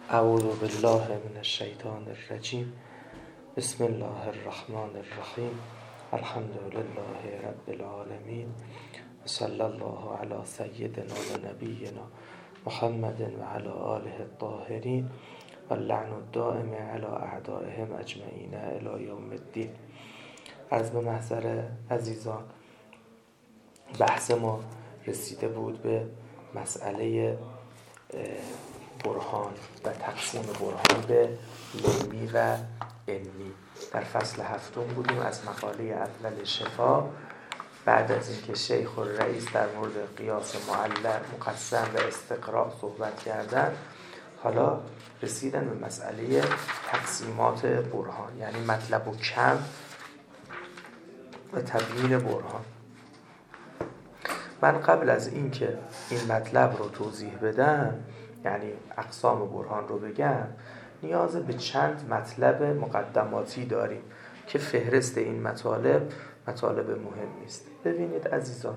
اعوذ بالله من الشیطان الرجیم. بسم الله الرحمن الرحیم. الحمد لله رب العالمین و صلی الله علی سیدنا و نبینا محمد و علی آله الطاهرین و اللعن الدائم علی اعدائهم اجمعین الی یوم الدین. عرض به محضر عزیزان، بحث ما رسیده بود به مسئله برهان و تقسیم برهان به لمی و علمی. در فصل هفتم بودیم، از مقاله اول شفا. بعد از اینکه شیخ و رئیس در مورد قیاس معلق، مقسم و استقراء صحبت کردن، حالا رسیدن به مسئله تقسیمات برهان، یعنی مطلب و کم و تبیین برهان. من قبل از اینکه این مطلب رو توضیح بدم، یعنی اقسام برهان رو بگم، نیاز به چند مطلب مقدماتی داریم که فهرست این مطالب مهمی است. ببینید عزیزان،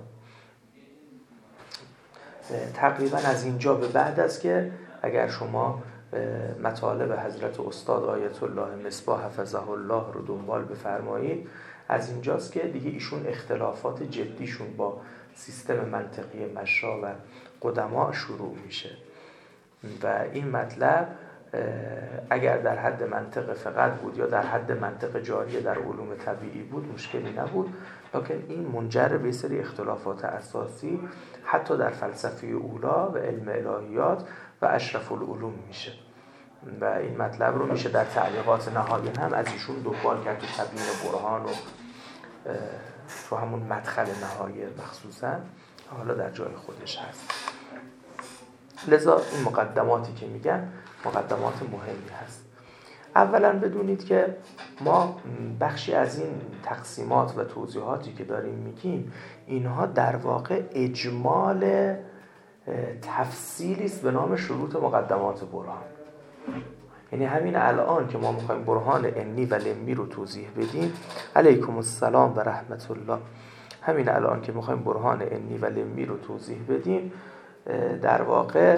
تقریبا از اینجا به بعد است که اگر شما مطالب حضرت استاد آیت الله مصباح حفظه الله رو دنبال بفرمایید، از اینجاست که دیگه ایشون اختلافات جدیشون با سیستم منطقی مشا و قدما شروع میشه و این مطلب اگر در حد منطق فقط بود یا در حد منطق جاریه در علوم طبیعی بود مشکلی نبود، لکن این منجر به سری اختلافات اساسی حتی در فلسفه اولا و علم الهیات و اشرف العلوم میشه و این مطلب رو میشه در تعلیقات نهایی هم از ایشون دنبال کرد، تو تبیین برهان و تو همون مدخل نهایی مخصوصا حالا در جای خودش هست. لذا این مقدماتی که میگم مقدمات مهمی هست. اولا بدونید که ما بخشی از این تقسیمات و توضیحاتی که داریم میگیم، اینها در واقع اجمال تفصیلی است به نام شروط مقدمات برهان. یعنی همین الان که ما میخوایم برهان عنی و لمی رو توضیح بدیم، علیکم السلام و رحمت الله، همین الان که میخوایم برهان عنی و لمی رو توضیح بدیم، در واقع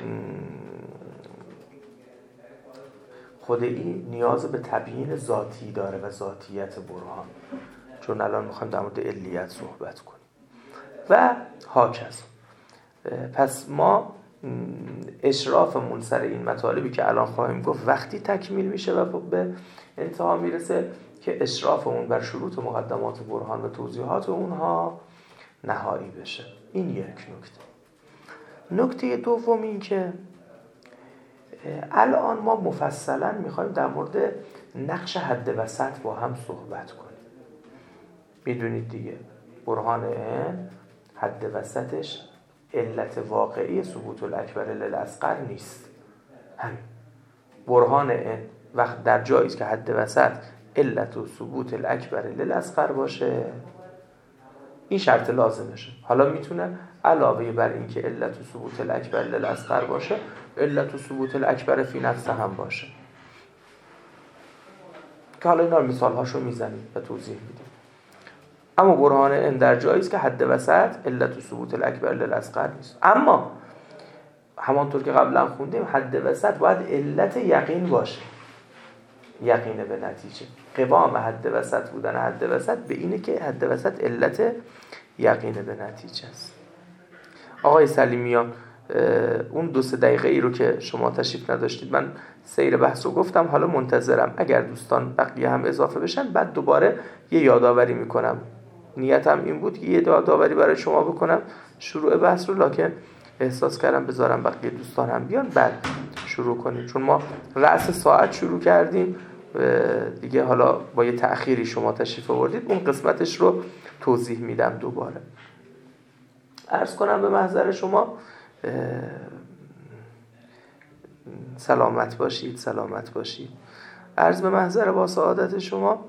خود این نیاز به تبیین ذاتی داره و ذاتیت برهان، چون الان میخوایم در مورد علیت صحبت کنیم و هاکذا. پس ما اشرافمون سر این مطالبی که الان خواهیم گفت وقتی تکمیل میشه و به انتها میرسه که اشرافمون بر شروط مقدمات برهان و توضیحات اونها نهایی بشه. این یک نکته. نکته دوم این که الان ما مفصلا میخوایم در مورد نقش حد وسط با هم صحبت کنیم. میدونید دیگه برهان این حد وسطش علت واقعی ثبوت الاکبر للاصغر نیست. همین برهان این وقت در جایی که حد وسط علت و ثبوت الاکبر للاصغر باشه، این شرط لازمشه. حالا میتونه علاوه بر این که علت و ثبوت الاکبر للاصغر باشه، علت و ثبوت الاکبر فی نفسه هم باشه، که حالا اینا مثال هاشو میزنیم و توضیح میدیم. اما برهان این در جایی است که حد وسط علت و ثبوت الاکبر للاصغر نیست. اما همانطور که قبلا خوندیم، حد وسط باید علت یقین باشه، یقین به نتیجه. قوام حد وسط بودن حد وسط به اینه که حد وسط علت یقین به نتیجه است. آقای سلیمیان، اون 2-3 دقیقه ای رو که شما تشریف نداشتید من سیر بحث رو گفتم، حالا منتظرم اگر دوستان بقیه هم اضافه بشن، بعد دوباره یه یادآوری میکنم. نیتم این بود که یه یادآوری برای شما بکنم شروع بحث رو، لکن احساس کردم بذارم بقیه دوستان هم بیان بعد شروع کنیم، چون ما رأس ساعت شروع کردیم دیگه. حالا با یه تأخیری شما تشریف آوردید، اون قسمتش رو توضیح میدم دوباره. عرض کنم به محضر شما سلامت باشید، سلامت باشید. عرض به محضر با سعادت شما،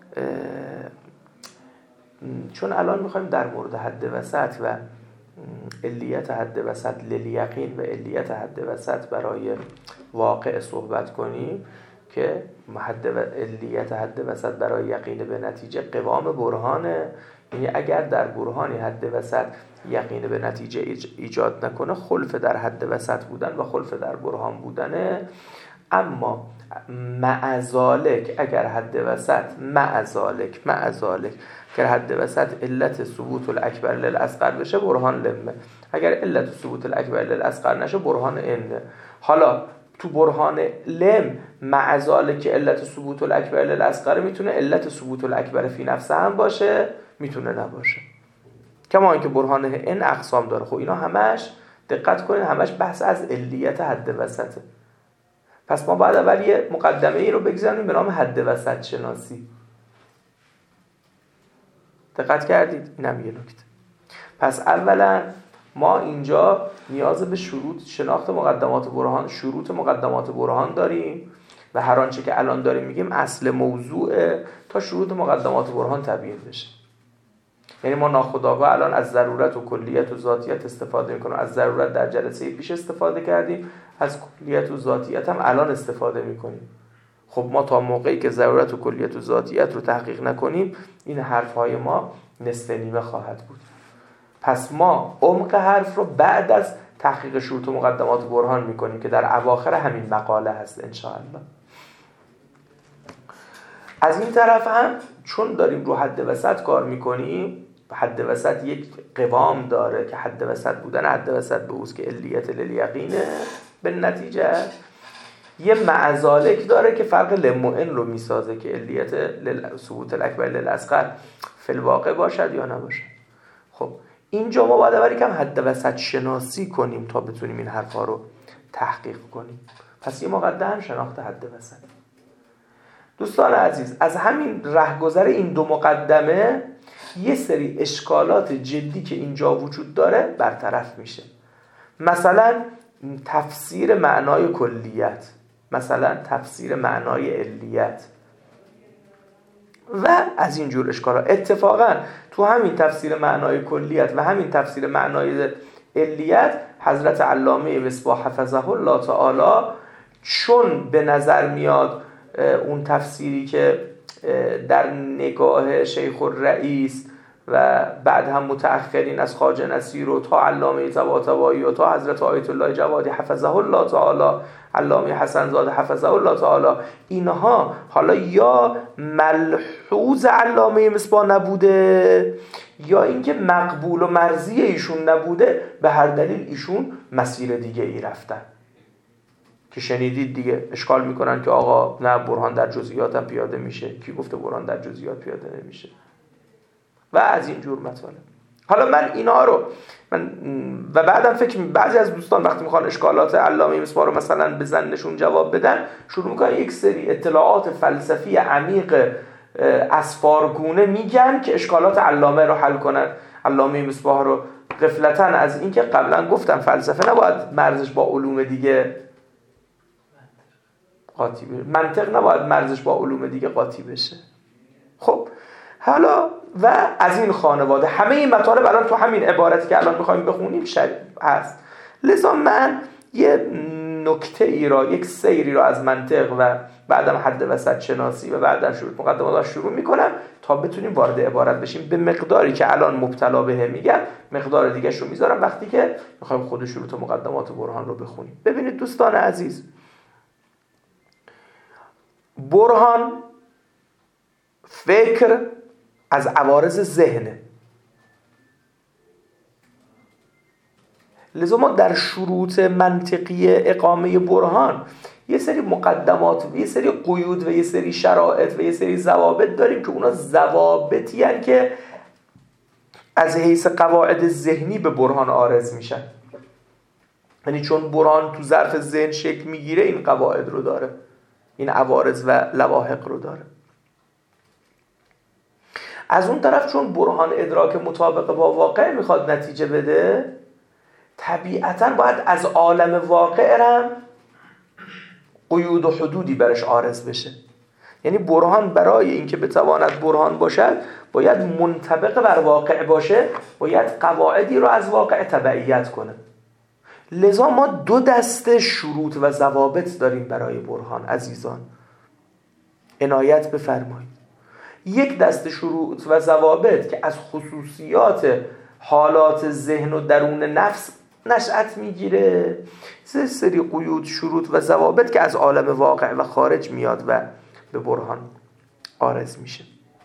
چون الان میخوایم در مورد حد وسط و علیت حد وسط للیقین و علیت حد وسط برای واقع صحبت کنیم، که علیت حد وسط برای یقین به نتیجه قوام برهانه یعنی اگر در برهانی حد وسط یقین به نتیجه ایجاد نکنه، خلف در حد وسط بودن و خلف در برهان بودنه. اما معذالک اگر حد وسط معذالک اگر حد وسط علت ثبوت الاکبر للاصغر بشه، برهان لمه. اگر علت ثبوت الاکبر للاصغر نشه، برهان انه. حالا تو برهان لم معذالک علت ثبوت الاکبر للاصغر میتونه علت ثبوت الاکبر فی نفسه هم باشه، میتونه نباشه. کما اینکه برهان ان اقسام داره. خب اینا همش دقت کنین، همش بحث از علیت حد وسطه. پس ما باید اول یه مقدمه ای رو بگذاریم به نام حد وسط شناسی. دقت کردید؟ اینم یه نکته. پس اولا ما اینجا نیاز به شناخت مقدمات برهان، شروط مقدمات برهان داریم و هر آنچه که الان داریم میگیم اصل موضوعه تا شروط مقدمات برهان تبیین بشه. یعنی ما ناخودآگاه الان از ضرورت و کلیت و ذاتیت استفاده میکنیم. از ضرورت در جلسه پیش استفاده کردیم، از کلیت و ذاتیت هم الان استفاده میکنیم. خب ما تا موقعی که ضرورت و کلیت و ذاتیت رو تحقیق نکنیم، این حرفهای ما نصف نیمه خواهد بود. پس ما عمق حرف رو بعد از تحقیق شروط و مقدمات برهان میکنیم که در اواخر همین مقاله هست انشاءالله. از این طرف هم چون داریم رو حد وسط کار میکنیم، حد وسط یک قوام داره که حد وسط بودن حد وسط به اوست که علیت للیقینه به نتیجه یه معذالک داره که فرق لم و ان رو میسازه که علیت ثبوت الاکبر للاصغر فی الواقع باشد یا نباشد. خب اینجا ما باید اول یکم حد وسط شناسی کنیم تا بتونیم این حرفا رو تحقیق کنیم. پس یه مقدمه شناخت حد وسط. دوستان عزیز، از همین رهگذر این دو مقدمه یه سری اشکالات جدی که اینجا وجود داره برطرف میشه. مثلا تفسیر معنای کلیت، مثلا تفسیر معنای علیت و از این جور اشکالات. اتفاقا تو همین تفسیر معنای کلیت و همین تفسیر معنای علیت حضرت علامه مصباح حفظه الله تعالی، چون به نظر میاد اون تفسیری که در نگاه شیخ الرئیس و بعد هم متأخرین از خواجه نصیر و تا علامه طباطبایی و تا حضرت آیت الله جوادی حفظه الله تعالی، علامه حسن زاده حفظه الله تعالی، اینها حالا یا ملحوظ علامه مصباح نبوده یا اینکه مقبول و مرضی ایشون نبوده، به هر دلیل ایشون مسیر دیگه ای رفتن که شنیدید دیگه. اشکال میکنن که آقا نه، برهان در جزئیات هم پیاده میشه. کی گفته برهان در جزئیات پیاده نمیشه؟ و از این جور مطالب. حالا من اینا رو و بعدم بعضی از دوستان وقتی میخوان اشکالات علامه مصباح رو مثلا به ظنشون جواب بدن، شروع میکنن یک سری اطلاعات فلسفی عمیق اسفارگونه میگن که اشکالات علامه رو حل کنن. علامه مصباح رو غفلتاً از این که قبلا گفتم فلسفه نباید مرزش با علوم دیگه قاطی بشه، منطق نباید مرزش با علوم دیگه قاطی بشه. خب حالا و از این خانواده همه این مطالب الان تو همین عبارتی که الان میخوایم بخونیم هست. لذا من یه نکته ای را، یک سیری را از منطق و بعدم حد وسط شناسی و بعدم شروط مقدمات شروع میکنم تا بتونیم وارد عبارت بشیم. به مقداری که الان مبتلا بهه میگم، مقدار دیگه شو میذارم وقتی که میخوایم خود شروط مقدمات برهان رو بخونیم. ببینید دوستان عزیز، برهان فکر از عوارض ذهنه. لذا ما در شروط منطقی اقامه برهان یه سری مقدمات و یه سری قیود و یه سری شرایط و یه سری ضوابط داریم که اونا ضوابطی هستند که از حیث قواعد ذهنی به برهان عارض میشن. یعنی چون برهان تو ظرف ذهن شکل میگیره، این قواعد رو داره، این عوارض و لواحق رو داره. از اون طرف چون برهان ادراک مطابق با واقع میخواد نتیجه بده، طبیعتاً باید از عالم واقع هم قیود و حدودی برش عارض بشه. یعنی برهان برای اینکه بتواند برهان باشد باید منطبق بر واقع باشه، باید قواعدی رو از واقع تبعیت کنه. لذا ما دو دسته شروط و ضوابط داریم برای برهان. عزیزان عنایت بفرمایید. یک دست شروط و ضوابط که از خصوصیات حالات ذهن و درون نفس نشأت میگیره، سری قیود، شروط و ضوابط که از عالم واقع و خارج میاد و به برهان عارض میشه.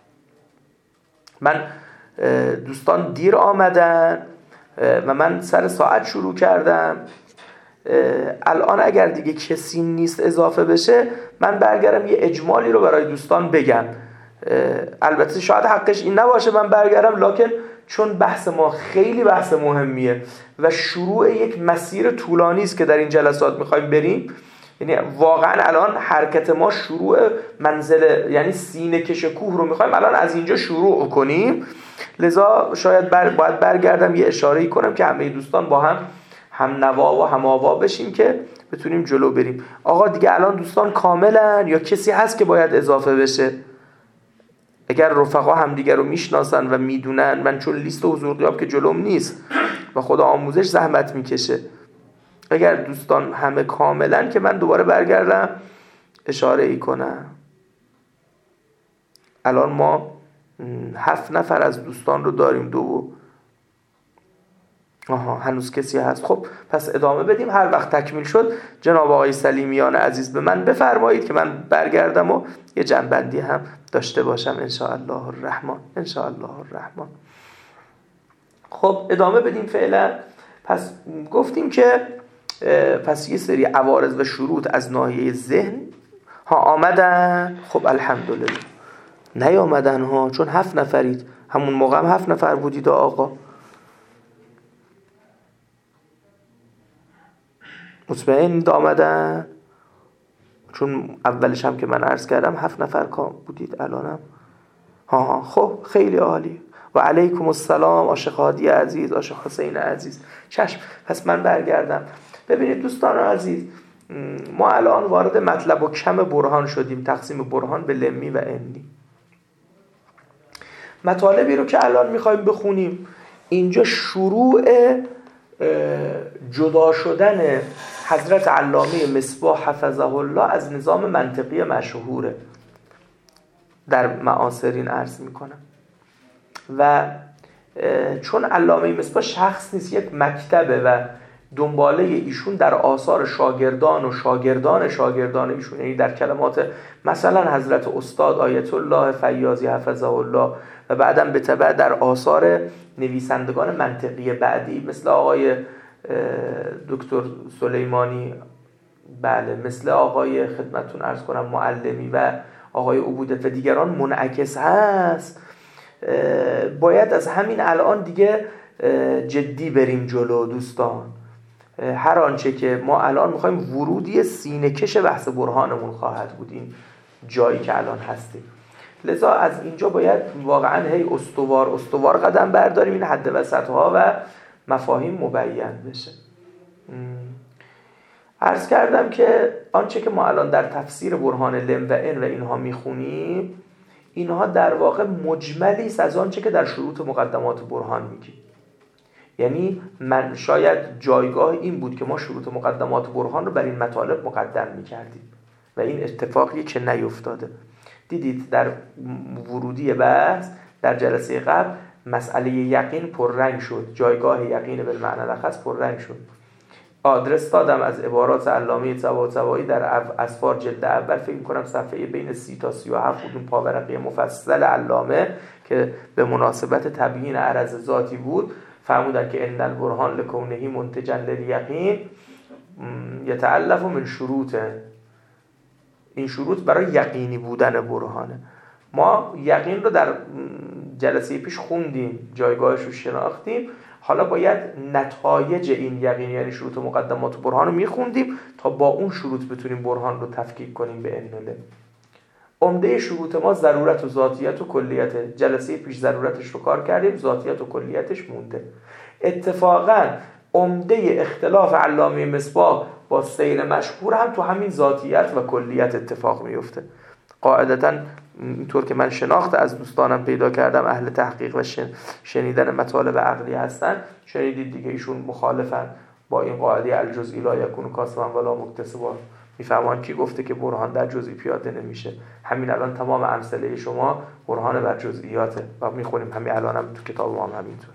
من دوستان دیر آمدن و من سر ساعت شروع کردم. الان اگر دیگه کسی نیست اضافه بشه، من برگردم یه اجمالی رو برای دوستان بگم. البته شاید حقش این نباشه من برگردم، لکن چون بحث ما خیلی بحث مهمیه و شروع یک مسیر طولانی است که در این جلسات میخوایم بریم، یعنی واقعا الان حرکت ما شروع منزل، یعنی سینه کش کوه رو میخوایم الان از اینجا شروع کنیم. لذا شاید باید برگردم یه اشاره‌ای کنم که همه دوستان با هم نوا و هم آوا بشیم که بتونیم جلو بریم. آقا دیگه الان دوستان کاملن یا کسی هست که باید اضافه بشه؟ اگر رفقا همدیگه رو میشناسن و میدونن، من چون لیست حضور غیاب که جلوم نیست و خدا آموزش زحمت میکشه، اگر دوستان همه کاملن که من دوباره برگردم اشاره ای کنم. الان ما 7 نفر از دوستان رو داریم. هنوز کسی هست؟ خب پس ادامه بدیم. هر وقت تکمیل شد جناب آقای سلیمیان عزیز به من بفرمایید که من برگردم و یه جنبندی هم داشته باشم ان شاء الله الرحمن. ان شاء الله الرحمن. خب ادامه بدیم فعلا. پس گفتیم که پس یه سری عوارض و شروط از ناحیه ذهن آمدن. خب الحمدلله. نیامدن ها، چون 7 نفرید. همون موقع هم 7 نفر بودید آقا. مطمئن آمدن؟ چون اولش هم که من عرض کردم 7 نفر بودید، الانم خب خیلی عالی. و علیکم السلام آشق هادی عزیز، آشق حسین عزیز. چشم. پس من برگردم. ببینید دوستان عزیز، ما الان وارد مطلب و کم برهان شدیم، تقسیم برهان به لمی و انی. مطالبی رو که الان میخوایم بخونیم اینجا شروع جدا شدن حضرت علامه مصباح حفظه الله از نظام منطقی مشهوره در معاصرین عرض میکنم. و چون علامه مصباح شخص نیست، یک مکتبه و دنباله ایشون در آثار شاگردان و شاگردان ایشون، یعنی در کلمات مثلا حضرت استاد آیت الله فیاضی حفظه الله و بعدم به تبع در آثار نویسندگان منطقی بعدی مثل آقای دکتر سلیمانی، بله، مثل آقای خدمتتون عرض کنم معلمی و آقای عبودت و دیگران منعکس هست. باید از همین الان دیگه جدی بریم جلو دوستان. هر آنچه که ما الان میخوایم ورودی سینه کش بحث برهانمون خواهد بود این جایی که الان هستیم. لذا از اینجا باید واقعا هی استوار قدم برداریم، این حد وسطها و مفاهیم مبین بشه. عرض کردم که آنچه که ما الان در تفسیر برهان لم و ان و اینها میخونیم، اینها در واقع مجملی است از آنچه که در شروط مقدمات برهان میگیم. یعنی من شاید جایگاه این بود که ما شروط مقدمات برهان رو بر این مطالب مقدم میکردیم و این اتفاقی که نیفتاده. دیدید در ورودی بحث در جلسه قبل مسئله یقین پررنگ شد، جایگاه یقین بالمعنی الاخص پررنگ شد. آدرس دادم از عبارات علامه طباطبایی در اسفار جلد اول، فکر می‌کنم صفحه بین 30 تا 37 بود، اون پاورقی مفصل علامه که به مناسبت تبیین عرض ذاتی بود، فرمودن که ان البرهان لکونه منتجا للیقین یتألف من شروط. این شروط برای یقینی بودن برهانه. ما یقین رو در جلسه پیش خوندیم، جایگاهش رو شناختیم، حالا باید نتایج این یقین یعنی شروط و مقدمات برهان رو میخوندیم تا با اون شروط بتونیم برهان رو تفکیک کنیم به انله. عمده شروط ما ضرورت و ذاتیت و کلیت. جلسه پیش ضرورتش رو کار کردیم، ذاتیت و کلیتش مونده. اتفاقا عمده اختلاف علامه مصباح با سیر مشهور هم تو همین ذاتیت و کلیت اتفاق میفته. قاعدتاً اینطور که من شناخت از دوستانم پیدا کردم اهل تحقیق و شنیدن مطالب عقلی هستن، شنیدید دیگه ایشون مخالفن با این قاعده الجزئی لا یکون کاسبا ولا مکتسبا. میفهمان کی گفته که برهان در جزئی پیاده نمیشه؟ همین الان تمام امثله شما برهان بر جزئیاته و میخونیم همین الان هم تو کتاب ما هم همینطور.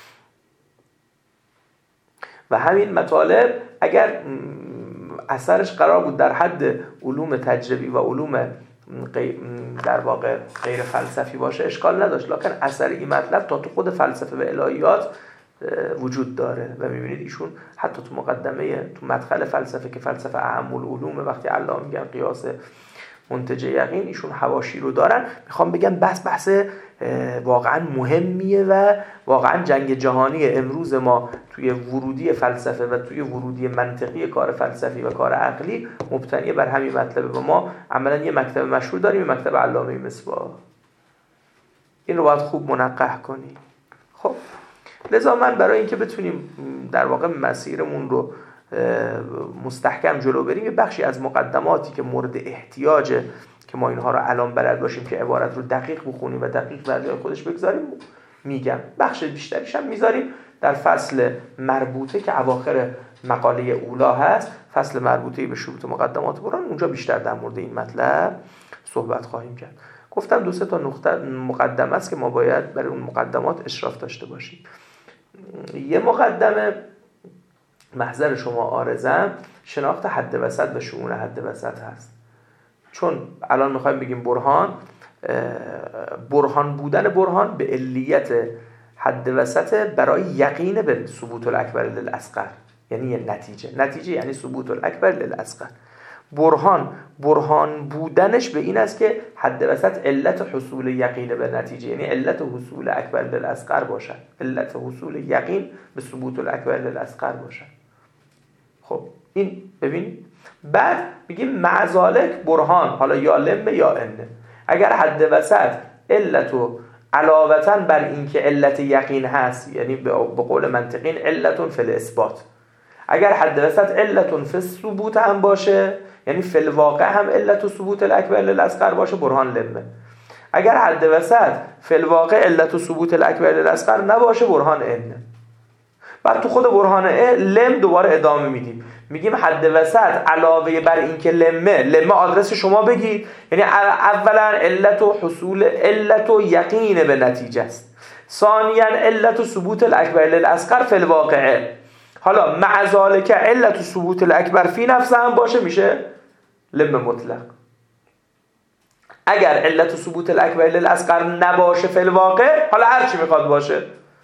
و همین مطالب اگر اثرش قرار بود در حد علوم تجربی و علوم در واقع غیر فلسفی باشه اشکال نداشت، لکن اثر این مطلب تا تو خود فلسفه و الهیات وجود داره و میبینید ایشون حتی تو مقدمه تو مدخل فلسفه که فلسفه اهم العلوم، وقتی علامه میگن قیاس منتج یقین، ایشون حواشی رو دارن. میخوام بگم بحث واقعا مهمیه و واقعا جنگ جهانی امروز ما توی ورودی فلسفه و توی ورودی منطقی کار فلسفی و کار عقلی مبتنی بر همین مطلبه و ما عملا یه مکتب مشهور داریم، یه مکتب علامه مصباح. این رو باید خوب منقح کنیم. خب لذا من برای اینکه بتونیم در واقع مسیرمون رو مستحکم جلو بریم، یه بخشی از مقدماتی که مورد احتیاجه که ما اینها رو الان بلد باشیم که عبارت رو دقیق بخونیم و دقیق در جای خودش بگذاریم میگم. بخش بیشتریش هم میذاریم در فصل مربوطه که اواخر مقاله اولا هست، فصل مربوطه به شروط مقدمات برهان. اونجا بیشتر در مورد این مطلب صحبت خواهیم کرد. گفتم 2-3 تا نقطه مقدمه است که ما باید برای اون مقدمات اشراف داشته باشیم. یه مقدمه محضر شما عارضم شناخت حد وسط و شمول حد وسط هست. چون الان میخوایم بگیم برهان بودن برهان به علیت حد وسط برای یقین به ثبوت الاکبر للاصغر، یعنی یه نتیجه یعنی ثبوت الاکبر للاصغر. برهان بودنش به این است که حد وسط علت حصول یقین به نتیجه، یعنی علت حصول اکبر للاصغر باشد، علت حصول یقین به ثبوت الاکبر للاصغر باشد. خب این ببینید، بعد میگیم معذالک برهان، حالا یا لم یا انه. اگر حد وسط علتو علاوه بر این که علت یقین هست، یعنی به قول منطقین علتون فی الاثبات، اگر حد وسط علتون فی الثبوت هم باشه، یعنی فی الواقع هم علت و ثبوت الاکبر للاصغر باشه، برهان لمه. اگر حد وسط فی الواقع علت و ثبوت الاکبر للاصغر نباشه، برهان انه. بعد تو خود برهان لم دوباره ادامه میدیم، میگیم حد وسط علاوه بر این که لمه آدرس شما بگید، یعنی اولا علت و حصول علت و یقین به نتیجه است، ثانیا علت و ثبوت الاکبر للاصغر فی الواقع. حالا مع ذالک علت و ثبوت الاکبر فی نفسه هم باشه، میشه لم مطلق. اگر علت و ثبوت الاکبر للاصغر نباشه فی الواقع، حالا هر چی میخواد باشه،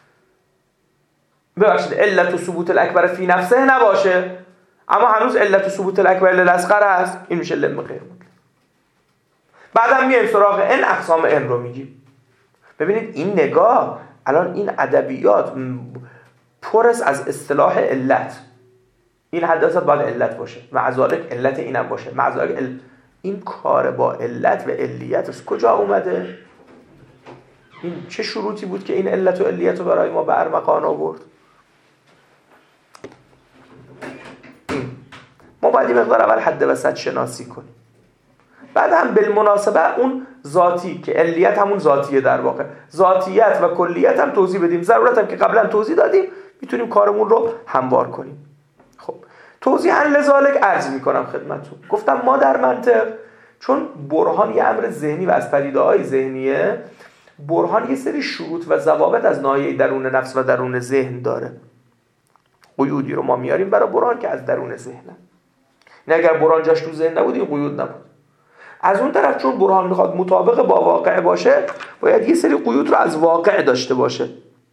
ببخشید علت و ثبوت الاکبر فی نفسه نباشه اما هنوز علت و ثبوت الاکبر للاصغر هست، این میشه لم غیر مطلق. بعدم میایم سراغ ان، اقسام ان رو میگیم. ببینید این نگاه، الان این ادبیات پرس از اصطلاح علت. این حداثت باید علت باشه، مع ذالک علت اینم باشه، مع ذالک این کار با علت و علیت از کجا اومده؟ این چه شروطی بود که این علت و علیت رو برای ما به ارمغان آورد؟ ما باید این مقدار اول حد وسط شناسی کنیم. بعد هم بالمناسبه اون ذاتی که علیت همون ذاتیه، در واقع ذاتیت و کلیت هم توضیح بدیم. ضرورت هم که قبلا توضیح دادیم، میتونیم کارمون رو هموار کنیم. خب توضیحاً لذالک عرض میکنم خدمتتون. گفتم ما در منطق، چون برهان یه امر ذهنی و از پدیده‌های ذهنیه، برهان یه سری شروط و ضوابط از ناحیه درون نفس و درون ذهن داره. قیودی رو ما میاریم برای برهان که از درون ذهنه. نه اگر برهان جاش تو ذهن نبود این قیود نبود. از اون طرف چون برهان میخواد مطابق با واقع باشه، باید یه سری قیود رو از واقع داشته باشه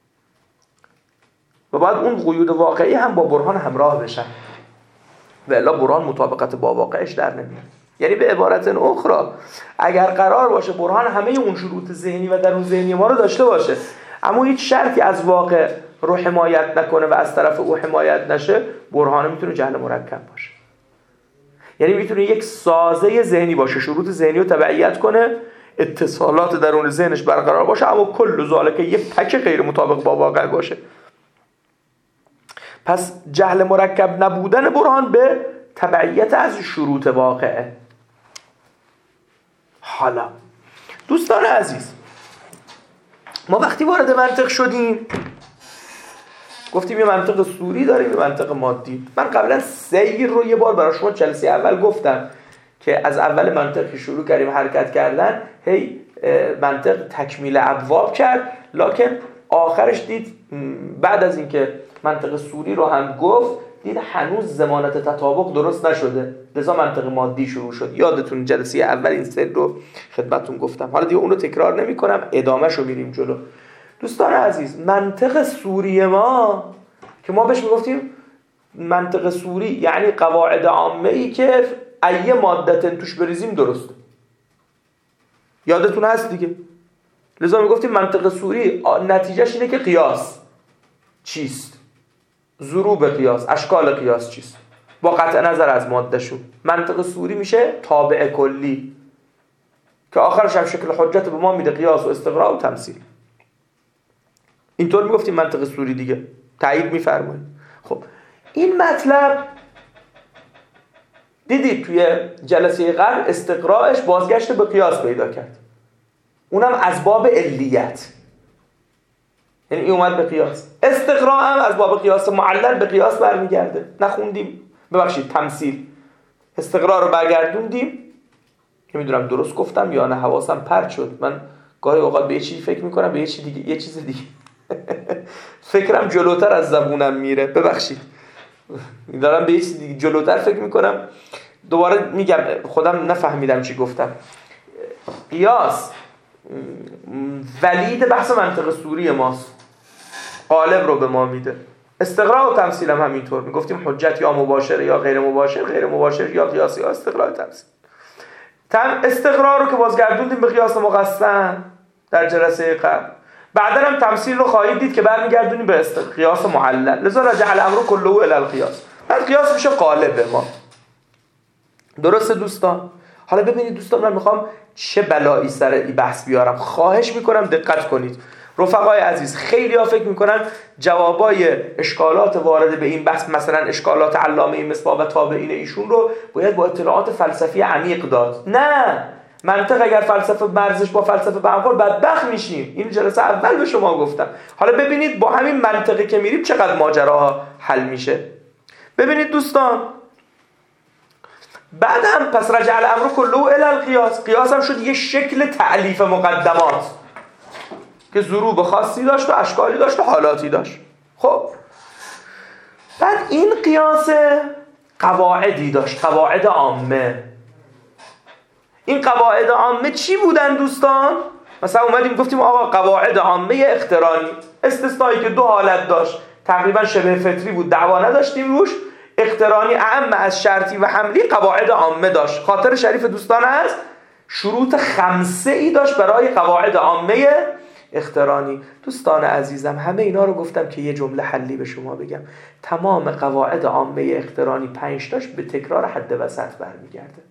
و باید اون قیود واقعی هم با برهان همراه بشن، و الا برهان مطابقت با واقعش در نمیاد. یعنی به عبارت اخرى، اگر قرار باشه برهان همه اون شروط ذهنی و درون ذهنی ما رو داشته باشه اما هیچ شرطی از واقع رو حمایت نکنه و از طرف او حمایت نشه، برهان میتونه جهل مرکب باشه. یعنی میتونه یک سازه ذهنی باشه، شروط ذهنی رو تبعیت کنه، اتصالات درون ذهنش برقرار باشه، اما کل ذالک یه پک غیر مطابق با واقع باشه. پس جهل مرکب نبودن برهان به تبعیت از شروط واقعه. حالا دوستان عزیز، ما وقتی وارد منطق شدیم گفتیم یه منطق صوری داریم، یه منطق مادی. من قبلا سیر رو یه بار برای شما جلسه اول گفتم که از اول منطقی شروع کردیم حرکت کردن، هی منطق تکمیل ابواب کرد، لکن آخرش دید بعد از اینکه منطق صوری رو هم گفت، دید هنوز ضمانت تطابق درست نشده، لذا منطق مادی شروع شد. یادتون جلسه اول این سر رو خدمتتون گفتم، حالا دیگه اون رو تکرار نمی کنم، ادامهش رو میریم جلو. دوستان عزیز، منطق صوری ما که ما بهش میگفتیم منطق صوری، یعنی قواعد عامه ای که ایه مادتن توش بریزیم درست. یادتون هست دیگه، لذا میگفتیم منطق صوری نتیجهش اینه که قیاس چیست، ضروب قیاس، اشکال قیاس چیست، با قطع نظر از ماده شون. منطق صوری میشه تابع کلی که آخرش هم شکل حجت به ما میده، قیاس و استقراء و تمثیل. اینطور میگفتیم منطق صوری دیگه. تایید میفرمایید؟ خب این مطلب دیدید توی جلسه قبل استقراءش بازگشت به قیاس پیدا کرد، اونم از باب علیت، یعنی این اومد به قیاس. استقراء هم از باب قیاس معلل به قیاس برمیگرده. نخوندیم، ببخشید، تمثیل. استقراء رو برگردوندیم، نمیدونم درست گفتم یا نه، حواسم پرت شد. من گاهی اوقات به یه چیزی فکر میکنم، به یه چیز دیگه فکرم جلوتر از زبونم میره، ببخشید. دارم به یه چیز دیگه جلوتر فکر میکنم، دوباره میگم خودم نفهمیدم چی گفتم. قیاس ولید بحث منطق صوری ماست، قالب رو به ما میده. استقراء و تمثیل هم همینطور، میگفتیم حجت یا مباشر یا غیر مباشر، غیر مباشر یا قیاس یا استقراء و تمثیل. استقراء رو که بازگردوندیم به قیاس مقسم در جلسه قبل، بعدا هم تمثیل رو خواهید دید که برمیگردونیم به قیاس معلل. لذا رجع الامر كله الى القیاس. بعد قیاس میشه قالب ما. درسته دوستان؟ حالا ببینید دوستان، من میخوام چه بلایی سر این بحث بیارم، خواهش میکنم دقت کنید. رفقای عزیز، خیلی ها فکر میکنن جوابای اشکالات وارد به این بحث، مثلا اشکالات علامه مصباح و تابعین ایشون رو باید با اطلاعات فلسفی عمیق داد. نه، منطق اگر فلسفه مرزش با فلسفه برخورد بدبخت میشیم. این جلسه اول به شما گفتم. حالا ببینید با همین منطقی که میریم چقدر ماجراها حل میشه. ببینید دوستان، بعدم پس رجع الامر كله الى القیاس. قیاس هم شد یه شکل تألیف مقدمات که ضروب خاصی داشت و اشکالی داشت و حالاتی داشت. خب بعد این قیاس قواعدی داشت، قواعد عامه. این قواعد عامه چی بودن دوستان؟ مثلا اومدیم گفتیم آقا قواعد عامه اقترانی، استثنایی که دو حالت داشت، تقریبا شبه فطری بود، دعوا نداشتیم روش. اقترانی اعم از شرطی و حملی قواعد عامه داشت. خاطر شریف دوستان هست، شروط 5 ای داشت برای قواعد عامه اقترانی. دوستان عزیزم، همه اینا رو گفتم که یه جمله حلی به شما بگم. تمام قواعد عامه اقترانی 5 تاش به تکرار حد وسط برمیگرده.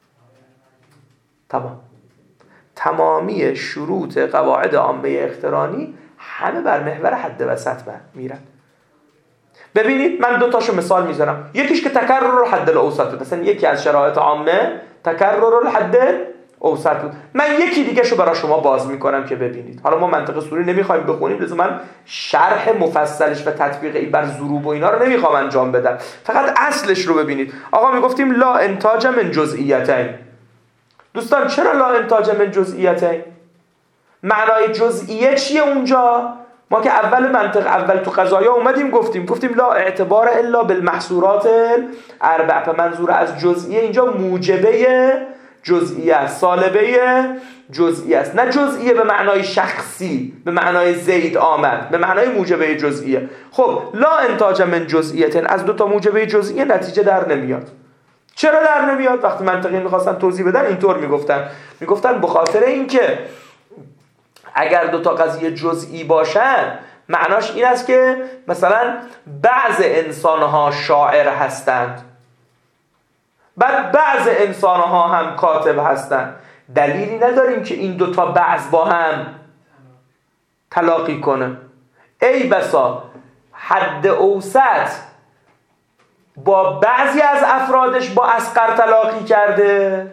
تمامی شروط قواعد عامه اقترانی همه بر محور حد وسط میرن. ببینید من 2 تاشو مثال میذارم. یکیش که تکرر الحد الاوسط بود، مثلا یکی از شرایط عامه تکرر الحد اوسط بود. من یکی دیگه شو برای شما باز میکنم که ببینید. حالا ما منطق صوری نمیخوایم بخونیم، لذا من شرح مفصلش و تطبیقی بر ضروب و اینا رو نمیخوام انجام بدم، فقط اصلش رو ببینید. آقا میگفتیم لا انتاج من جزئیتین. دوستان چرا لا انتاج من جزئیتین؟ معنای جزئیه چیه اونجا؟ ما که اول منطق اول تو قضایا اومدیم گفتیم لا اعتبار الا بالمحصورات الاربع. منظور از جزئیه اینجا موجبه جزئیه است، سالبه جزئیه است، نه جزئیه به معنای شخصی، به معنای زید آمد، به معنای موجبه جزئیه. خب لا انتاج من جزئیه، از 2 تا موجبه جزئیه نتیجه در نمیاد. چرا در نمیاد؟ وقتی منطقی میخواستن توضیح بدن اینطور میگفتن به خاطر اینکه اگر 2 تا قضیه جزئی باشن، معناش این است که مثلا بعض انسانها شاعر هستند، بعد بعض انسانها هم کاتب هستند. دلیلی نداریم که این 2 تا بعض با هم تلاقی کنه. ای بسا حد اوسط با بعضی از افرادش با اصغر تلاقی کرده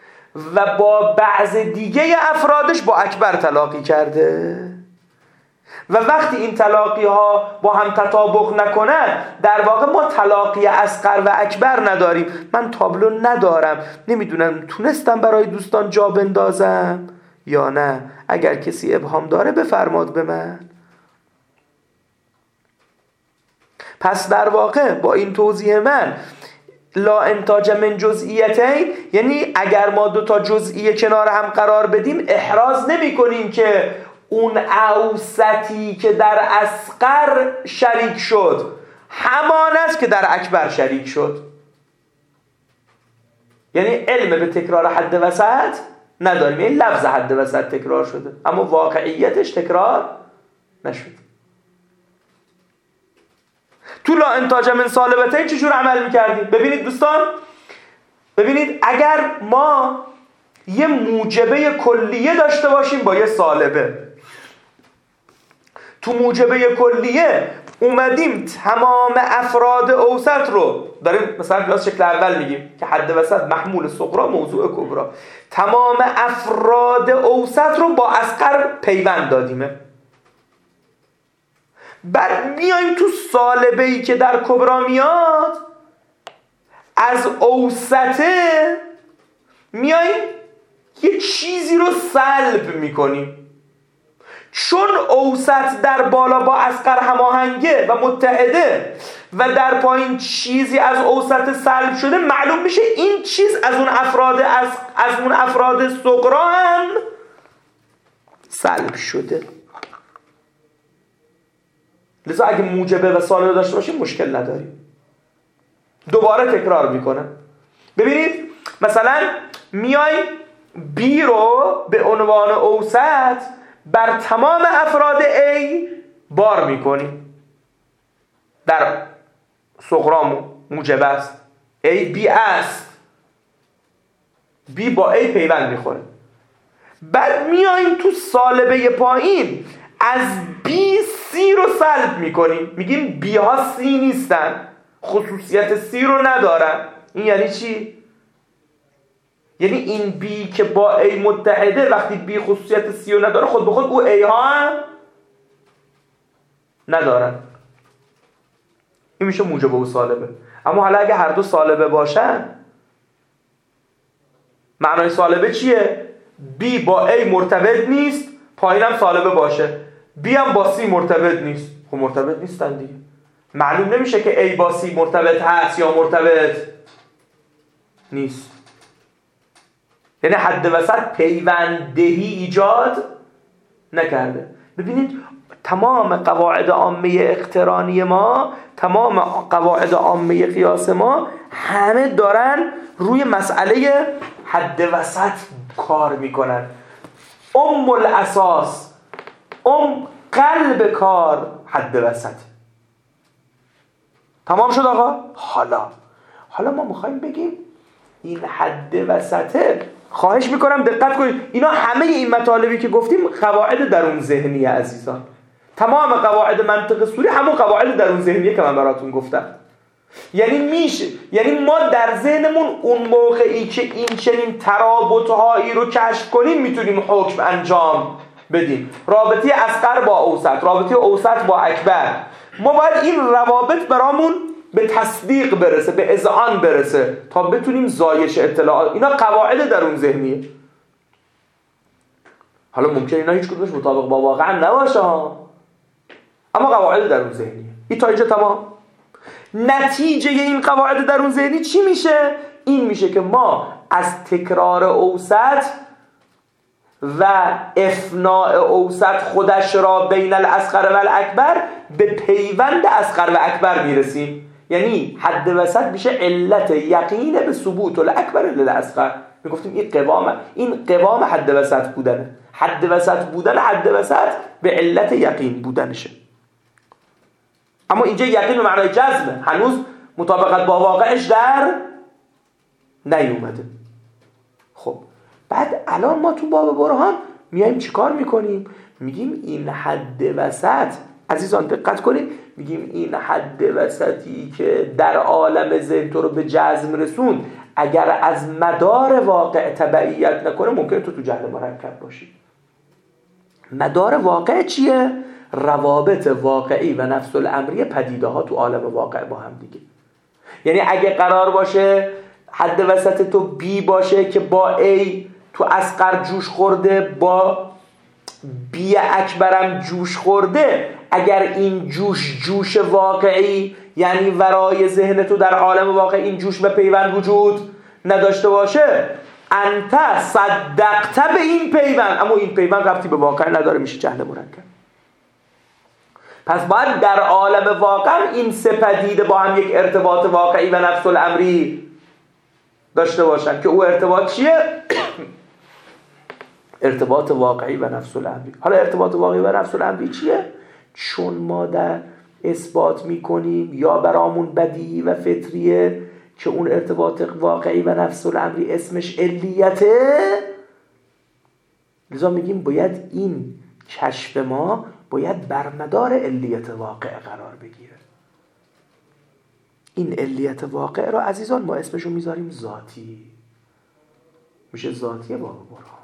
و با بعض دیگه افرادش با اکبر تلاقی کرده. و وقتی این تلاقی ها با هم تطابق نکنن، در واقع ما تلاقی اصغر و اکبر نداریم. من تابلو ندارم، نمیدونم تونستم برای دوستان جا بندازم یا نه. اگر کسی ابهام داره بفرماد به من. پس در واقع با این توضیح من، لا انتاج من جزئیتین، یعنی اگر ما دو تا جزئیه کنار هم قرار بدیم، احراز نمی کنیم که اون اوسطی که در اصغر شریک شد همان است که در اکبر شریک شد. یعنی علم به تکرار حد وسط نداریم، یعنی لفظ حد وسط تکرار شده اما واقعیتش تکرار نشد. تو لا انتاج من سالبتین چجور عمل میکردیم؟ ببینید دوستان، ببینید اگر ما یه موجبه کلیه داشته باشیم با یه سالبه، تو موجبه کلیه اومدیم تمام افراد اوسط رو داریم، مثلا کلاس شکل اول میگیم که حد وسط محمول صغرا موضوع کبرا، تمام افراد اوسط رو با اصغر پیوند دادیمه. بعد میایم تو سالبه‌ای که در کبرا میاد، از اوسطه میایم یه چیزی رو سلب میکنیم. چون اوسط در بالا با اصغر هماهنگه و متحده و در پایین چیزی از اوسط سلب شده، معلوم میشه این چیز از اون افراد صغرا هم سلب شده. لذا اگه موجبه و سالبه داشته باشیم مشکل نداریم. دوباره تکرار میکنم. ببینید مثلا میای B رو به عنوان اوسط بر تمام افراد A بار میکنیم. در صغرا موجبه است، A B است، B با A پیوند میخوره. بعد میاییم تو سالبه پایین از B C رو سلب میکنیم، میگیم B ها C نیستن، خصوصیت C رو ندارن. این یعنی چی؟ یعنی این B که با A متحده، وقتی B خصوصیت C رو نداره، خود به خود او A ها هم ندارن. این میشه موجبه و سالبه. اما حالا اگه هر دو سالبه باشن، معنای سالبه چیه؟ B با A مرتبط نیست، پایینم سالبه باشه. B هم با C مرتبط نیست، خب مرتبط نیستن دیگه. معلوم نمیشه که A با C مرتبط هست یا مرتبط نیست. یعنی حد وسط پیونددهی ایجاد نکرده. ببینید تمام قواعد عامه اقترانی ما، تمام قواعد عامه قیاس ما، همه دارن روی مسئله حد وسط کار میکنن. الاساس، قلب کار حد وسط. تمام شد آقا؟ حالا ما میخوایم بگیم این حد وسطه. خواهش میکنم دقت کنید، اینا همه این مطالبی که گفتیم قواعد درون ذهنیه عزیزان. تمام قواعد منطق صوری همون قواعد درون ذهنیه که من براتون گفتم. یعنی ما در ذهنمون اون موقعی که این چنین ترابطهایی رو کشف کنیم میتونیم حکم انجام بدیم. رابطه اصغر با اوسط، رابطه اوسط با اکبر، ما باید این روابط برامون به تصدیق برسه، به اذعان برسه تا بتونیم زایش اطلاعات. اینا قواعد درون ذهنیه. حالا ممکنه اینا هیچ کدومش مطابق با واقع نباشه، اما قواعد درون ذهنیه. این تا اینجا تمام. نتیجه این قواعد درون ذهنی چی میشه؟ این میشه که ما از تکرار اوسط و افناء اوسط خودش را بین الاصغر و الاکبر به پیوند اصغر و اکبر میرسیم. یعنی حد وسط میشه علت یقین به ثبوت الاکبر للاصغر. میگفتیم این قوام حد وسط بودنه. حد وسط بودن حد وسط به علت یقین بودنشه. اما اینجا یقین به معنای جزمه، هنوز مطابقت با واقعش در نیومده. خب بعد الان ما تو باب برهان میایم چیکار میکنیم؟ میگیم این حد وسط، عزیزان دقت کنید، میگیم این حد وسطی که در عالم ذهن تو رو به جزم رسون، اگر از مدار واقع تبعیت نکنه ممکنه تو جهل مرکب باشی. مدار واقع چیه؟ روابط واقعی و نفس الامری پدیده ها تو عالم واقع با هم دیگه. یعنی اگه قرار باشه حد وسط تو B باشه که با A تو اصغر جوش خورده، با B اکبرم جوش خورده، اگر این جوش واقعی یعنی ورای ذهن تو در عالم واقع این جوش و پیوند وجود نداشته باشه، انت صدقت به این پیوند، اما این پیوند ربطی به واقع نداره، میشه جهل مرکب. پس باید در عالم واقع این سه پدیده با هم یک ارتباط واقعی و نفس الامری داشته باشن که او ارتباط چیه؟ ارتباط واقعی و نفس الامری. حالا ارتباط واقعی و نفس الامری چیه؟ چون ما در اثبات میکنیم یا برامون بدیهی و فطریه که اون ارتباط واقعی و نفس الامری اسمش علیته، لذا میگیم باید این کشف ما باید بر مدار علیت واقع قرار بگیره. این علیت واقع رو عزیزان ما اسمشو میذاریم ذاتی، میشه ذاتی باب برهان.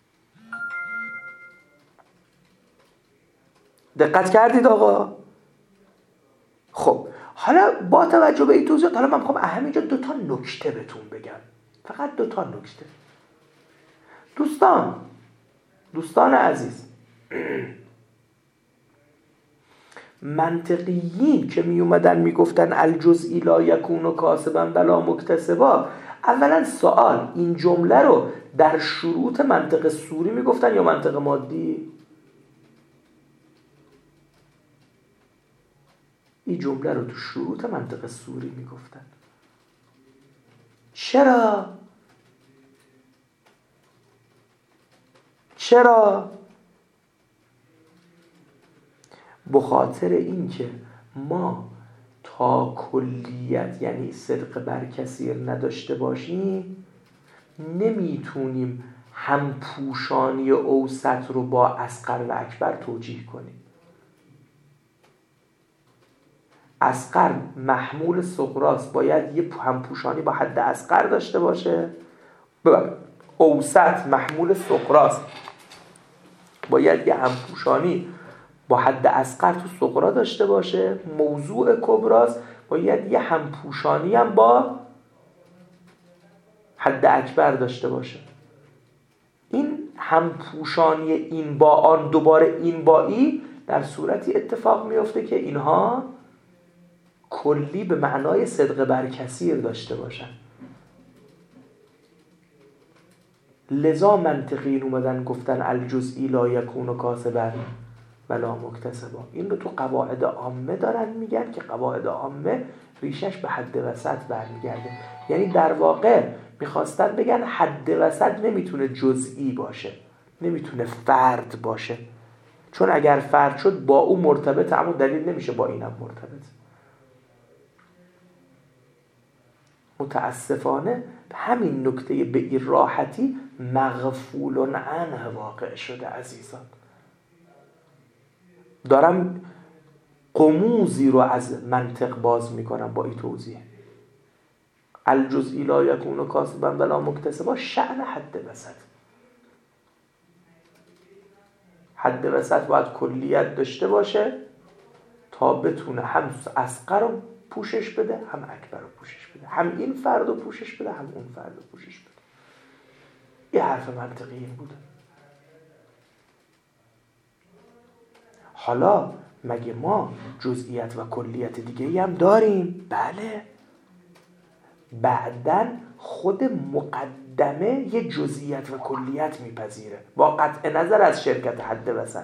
دقت کردید آقا؟ خب حالا با توجه به این توضیحات، حالا من میخوام همینجا 2 نکته بهتون بگم، فقط 2 نکته. دوستان عزیز، منطقیین که می اومدن میگفتن الجزئی لا یکون کاسبا ولا مکتسبا، اولا سوال، این جمله رو در شروط منطق صوری میگفتن یا منطق مادی؟ این جمله رو تو شروط منطق صوری میگفتن. چرا؟ بخاطر این که ما تا کلیت یعنی صدق بر کثیر نداشته باشیم نمیتونیم هم پوشانی اوسط رو با اصغر و اکبر توجیه کنیم. اصغر محمول صغراست، باید یه همپوشانی با حد اصغر داشته باشه. اوسط محمول صغراست، باید یه همپوشانی با حد اصغر تو صغرا داشته باشه. موضوع کبراست، باید یه همپوشانی هم با حد اکبر داشته باشه. این همپوشانی این با آن دوباره این با ای در صورتی اتفاق میفته که اینها کلی به معنای صدق بر کثیر داشته باشن. لذا منطقیین اومدن گفتن الجزئی لا یکون کاسبا ولا مکتسبا. این رو تو قواعد عامه دارن میگن که قواعد عامه ریشش به حد وسط برمیگرده. یعنی در واقع میخواستن بگن حد وسط نمیتونه جزئی باشه، نمیتونه فرد باشه، چون اگر فرد شد با او مرتبط، اما دلیل نمیشه با اینم مرتبط. متاسفانه همین نکته به این راحتی مغفول عنه واقع شده عزیزان. دارم قموزی رو از منطق باز میکنم با این توضیح. الجزئی لا یکون کاسبا ولا مکتسبا شأن حد وسط. حد وسط باید کلیت داشته باشه تا بتونه هم اصغر رو پوشش بده هم اکبر رو پوشش بده، هم این فرد رو پوشش بده هم اون فرد رو پوشش بده. یه حرف منطقی این بوده. حالا مگه ما جزئیت و کلیت دیگه هم داریم؟ بله. بعدن خود مقدمه یه جزئیت و کلیت میپذیره با قطع نظر از شرکت حد وسط.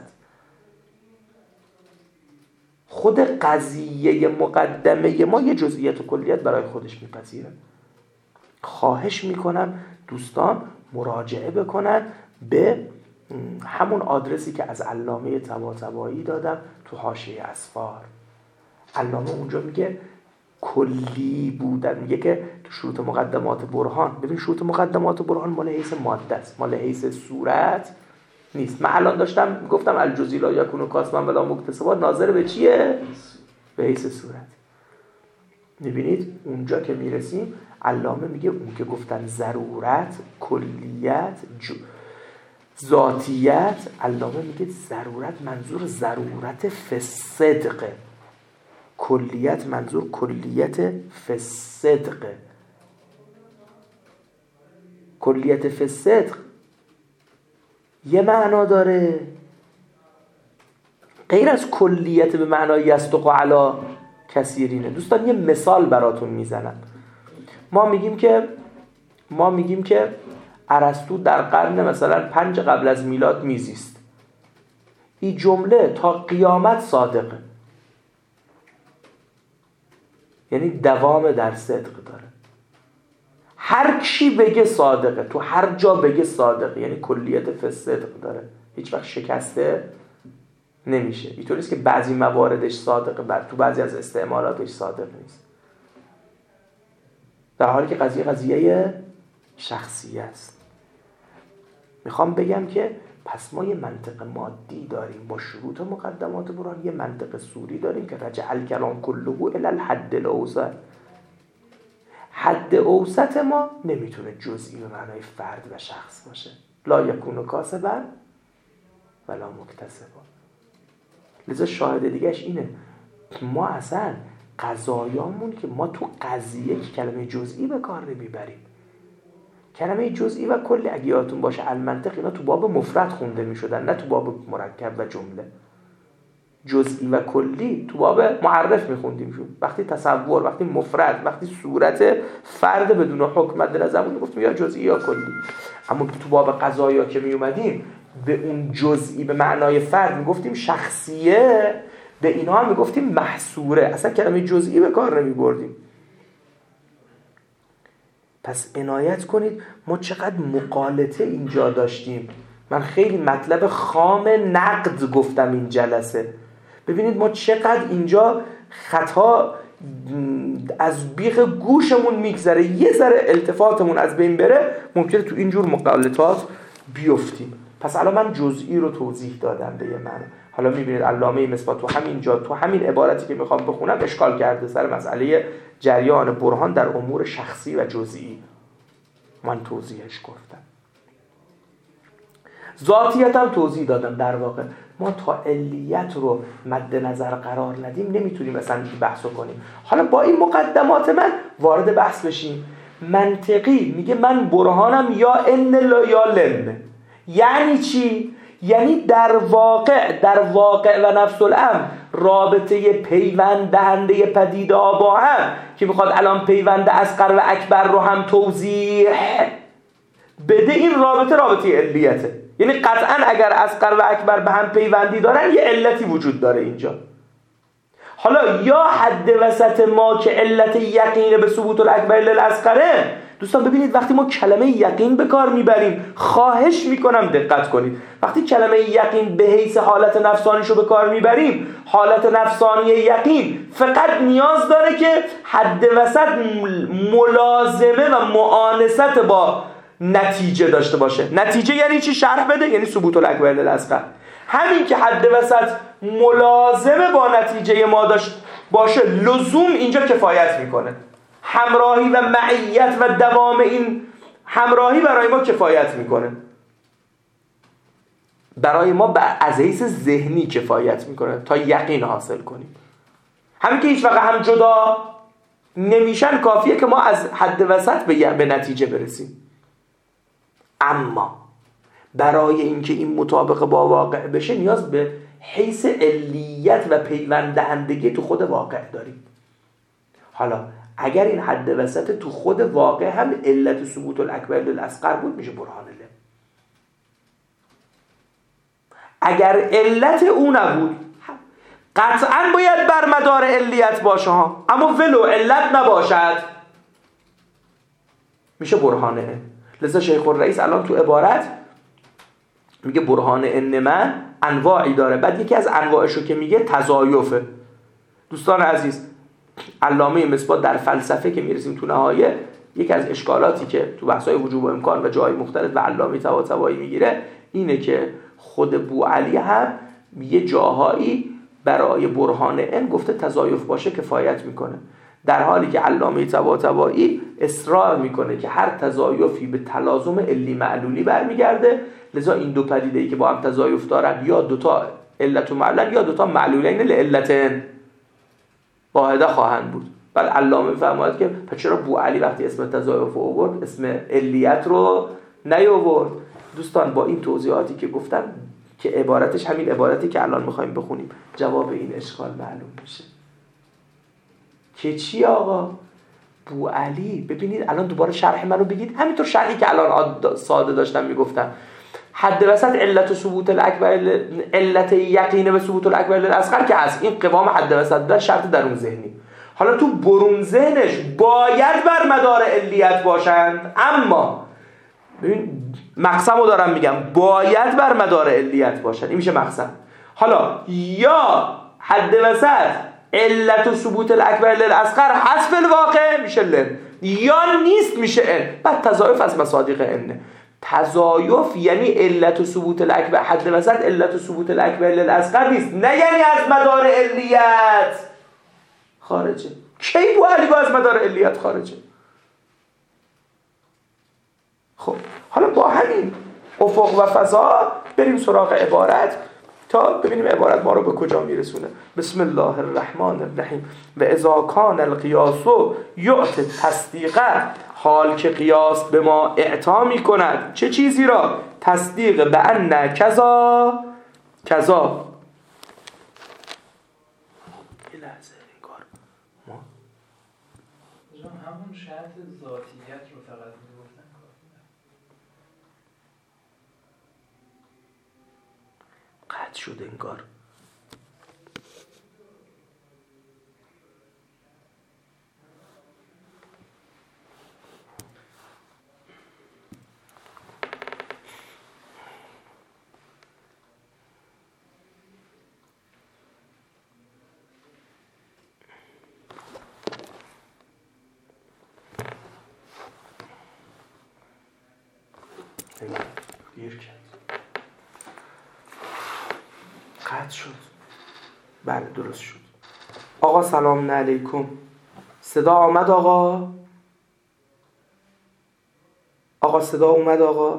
خود قضیه مقدمه ما یه جزئیت و کلیت برای خودش میپذیره. خواهش میکنم دوستان مراجعه بکنن به همون آدرسی که از علامه طباطبایی دادم تو حاشیه اسفار. علامه اونجا میگه کلی بودن، میگه که تو شروط مقدمات برهان، ببین شروط مقدمات برهان مال حیث ماده است، مال حیث صورت نیست. من الان داشتم گفتم الجزئی لا یکون کاسبا ولا مکتسبا ناظر به چیه؟ به حیث صورت. میبینید اونجا که میرسیم علامه میگه اون که گفتن ضرورت، کلیت، ذاتیت علامه میگه ضرورت منظور ضرورت فی الصدق، کلیت منظور کلیت فی الصدق. کلیت فی الصدق یه معنا داره غیر از کلیت به معنای یصدق علی کثیرینه. دوستان یه مثال براتون میزنم. ما میگیم که ارسطو در قرن مثلا 5 قبل از میلاد میزیست. این جمله تا قیامت صادقه، یعنی دوام در صدق داره. هر کی بگه صادقه، تو هر جا بگه صادقه، یعنی کلیت فی الصدق داره، هیچ وقت شکسته نمیشه. اینطوری است که بعضی مواردش صادقه، تو بعضی از استعمالاتش صادق نیست، در حالی که قضیه شخصی است. میخوام بگم که پس ما یه منطق مادی داریم با شروط مقدمات برهان، یه منطق صوری داریم که رجع الکلام کله الی الحد الاوسط. حد اوسط ما نمیتونه جزئی به معنای فرد و شخص باشه. لا یکون کاسبا ولا مکتسبا. لذا شاهد دیگهش اینه ما اصلا قضایامون که ما تو قضیه که کلمه جزئی به کار نمیبریم. کلمه جزئی و کلی اگه یادتون باشه المنطق اینا تو باب مفرد خونده میشدن، نه تو باب مرکب و جمله. جزئی و کلی تو باب معرف میخوندیم. وقتی تصور، وقتی مفرد، وقتی صورت فرد بدون حکم مد نظر بود گفتیم یا جزئی یا کلی. اما تو باب قضایا که میومدیم به اون جزئی به معنای فرد میگفتیم شخصیه، به اینا هم میگفتیم محصوره. اصلا کلمه جزئی به کار نمیبردیم. پس عنایت کنید ما چقدر مغالطه اینجا داشتیم. من خیلی مطلب خام نقد گفتم این جلسه. ببینید ما چقدر اینجا خطا از بیخ گوشمون میگذره، یه ذره التفاتمون از بین بره ممکنه تو اینجور مغالطات بیفتیم. پس الان من جزئی رو توضیح دادم به یه معنی. حالا میبینید علامه مصباح تو همین جا تو همین عبارتی که میخوام بخونم اشکال کرده سر مسئله جریان برهان در امور شخصی و جزئی. من توضیحش گفتم. ذاتیت هم توضیح دادم. در واقع ما تا علیت رو مد نظر قرار ندیم نمیتونیم مثلا این بحثو کنیم. حالا با این مقدمات من وارد بحث بشیم. منطقی میگه من برهانم یا ان یا لم. یعنی چی؟ یعنی در واقع و نفس الامر رابطه پیوند دهنده پدیده ها با هم که میخواد الان پیوند اصغر و اکبر رو هم توضیح بده، این رابطه علیته. یعنی قطعا اگر اصغر و اکبر به هم پیوندی دارن یه علتی وجود داره اینجا. حالا یا حد وسط ما که علت یقین به ثبوت الاکبر للاصغره. دوستان ببینید وقتی ما کلمه یقین به کار میبریم، خواهش میکنم دقت کنید، وقتی کلمه یقین به حیث حالت نفسانیشو به کار میبریم، حالت نفسانی یقین فقط نیاز داره که حد وسط ملازمه و معانست با نتیجه داشته باشه. نتیجه یعنی چی؟ شرح بده، یعنی ثبوت الاکبر للاصغر. همین که حد وسط ملازمه با نتیجه ما داشت باشه لزوم اینجا کفایت میکنه. همراهی و معیت و دوام این همراهی برای ما کفایت میکنه. برای ما از حیث ذهنی کفایت میکنه تا یقین حاصل کنیم. همین که هیچ وقت هم جدا نمیشن کافیه که ما از حد وسط به نتیجه برسیم. اما برای اینکه این مطابق با واقع بشه نیاز به حیث علیت و پیوند دهندگی تو خود واقع داریم. حالا اگر این حد وسط تو خود واقع هم علت ثبوت الاکبر للاصغر بود میشه برهان لم. اگر علت او نبود قطعا باید بر مدار علیت باشه ها، اما ولو علت نباشد میشه برهانه. لذا شیخ الرئیس الان تو عبارت میگه برهان انما انواعی داره. بعد یکی از انواعشو که میگه تضایفه. دوستان عزیز علامه مصباح در فلسفه که میرسیم تو نهایه، یکی از اشکالاتی که تو بحث‌های وجوب و امکان و جای مختلف و علامه طباطبایی میگیره اینه که خود بوعلی هم یه جاهایی برای برهان ان گفته تضایف باشه کفایت میکنه. در حالی که علامه طباطبایی اصرار میکنه که هر تضایفی به تلازم علی معلولی برمیگرده، لذا این دو پدیده‌ای که با هم تضایف دارن یا دوتا علت و معلول یا دوتا معلولین لعلتین واحده خواهند بود. ولی علامه فرماید که پس چرا بوعلی وقتی اسم تضایف آورد اسم علیت رو نیاورد؟ دوستان با این توضیحاتی که گفتم که عبارتش همین عبارتی که الان میخوایم بخونیم، جواب این اشکال معلوم میشه که چی آقا؟ بوعلی. ببینید الان دوباره شرح من رو بگید، همینطور شرحی که الان ساده داشتم میگفتم. حد وسط علت و ثبوت الاکبر، علت یقینه به ثبوت الاکبر للاصغر که هست، این قوام حد وسط در شرط درون ذهنی. حالا تو برون ذهنش باید بر مدار علیت باشند، اما ببین مقسم رو دارم میگم، باید بر مدار علیت باشند، این میشه مقسم. حالا یا حد وسط علت و ثبوت الاکبر للاصغر حذف الواقع میشه لن، یا نیست میشه ان. بعد تضایف از مصادیق انه. تضایف یعنی علت و ثبوت الاکبر، حد وسط علت و ثبوت الاکبر للاصغر نیست، نه یعنی از مدار علیت خارجه. کی بوعلی با از مدار علیت خارجه؟ خب حالا با همین افق و فضا بریم سراغ عبارت تا ببینیم عبارت ما رو به کجا میرسونه. بسم الله الرحمن الرحیم. و اذا کان القیاس یعطی تصدیق، حال که قیاس به ما اعطا میکند چه چیزی را؟ تصدیق به ان کذا کذا. یه لحظه این کار ما همون شرط ذاتیت رو فقط میگفتن. قطع شد انگار. گیر کرد. قطع شد. بله درست شد. آقا سلام علیکم. صدا آمد آقا؟ آقا صدا اومد آقا؟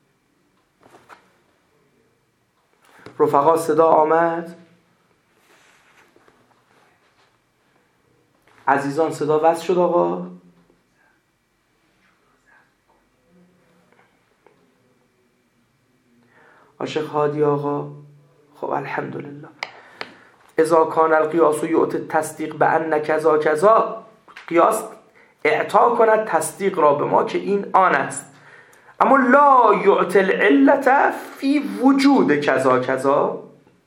رفقا صدا آمد؟ عزیزان صدا وصل شد آقا؟ عاشق هادی آقا؟ خب الحمدلله. اذا کان القیاس یعطی تصدیق به ان کذا کذا، قیاس اعطا کند تصدیق را به ما که این آن است، اما لا یعطی العلت فی وجود کذا کذا،